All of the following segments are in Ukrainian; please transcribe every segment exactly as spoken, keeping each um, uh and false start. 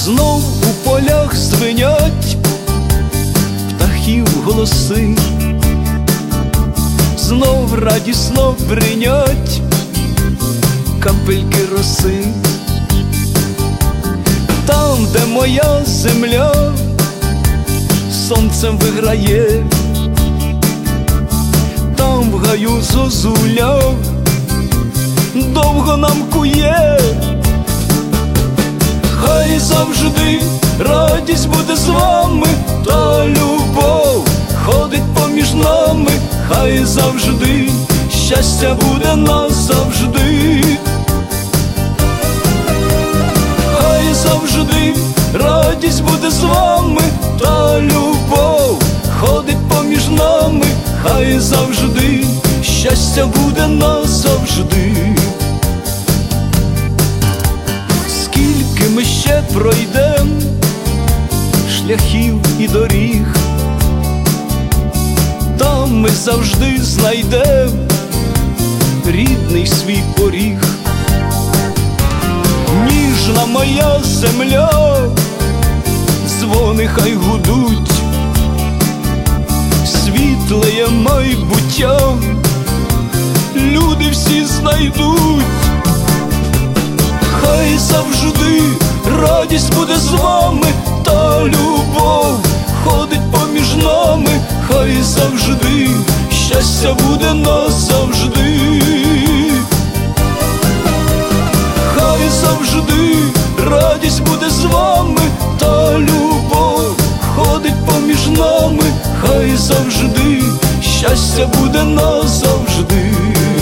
Знов у полях звенять птахів голоси, знов радісно бринять капельки роси. Там, де моя земля сонцем виграє, там в гаю зозуля довго нам кує. Хай завжди радість буде з вами, та любов ходить поміж нами. Хай завжди щастя буде назавжди. Хай завжди радість буде з вами, та любов ходить поміж нами. Хай завжди щастя буде назавжди. Скільки ми ще пройдем шляхів і доріг, там ми завжди знайдем рідний свій поріг. Ніжна моя земля, дзвони хай гудуть, світлеє майбуття люди всі знайдуть. Хай завжди радість буде з вами, та любов ходить поміж нами. Хай завжди щастя буде назавжди. Хай завжди радість буде з вами, та любов ходить поміж нами. Хай завжди щастя буде назавжди.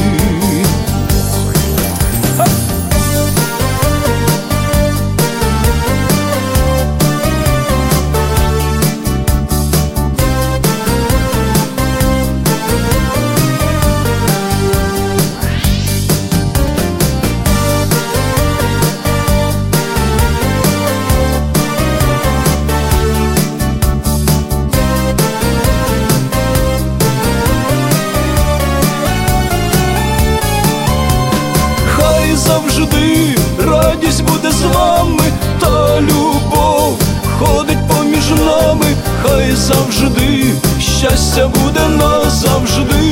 Завжди радість буде з вами, та любов ходить поміж нами. Хай завжди щастя буде назавжди.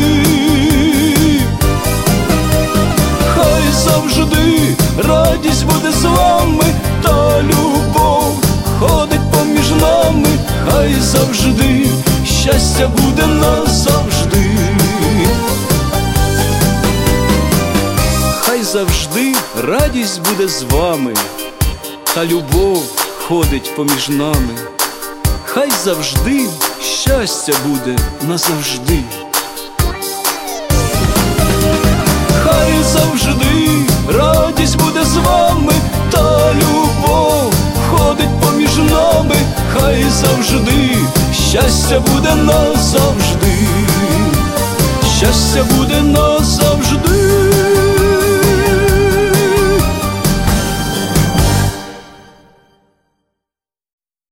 Хай завжди радість буде з вами, та любов ходить поміж нами. Хай завжди щастя буде назавжди. Хай завжди радість буде з вами, та любов ходить поміж нами. Хай завжди щастя буде назавжди. Хай завжди радість буде з вами, та любов ходить поміж нами. Хай завжди щастя буде назавжди. Щастя буде назавжди.